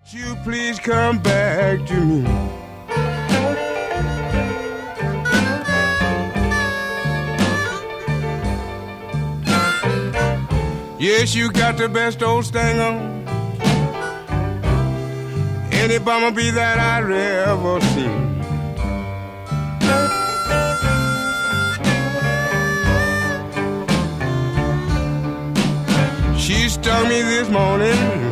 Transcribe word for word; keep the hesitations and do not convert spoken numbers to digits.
You please come back to me. Yes, you got the best old sting on any bumblebee that I've ever seen. She stung me this morning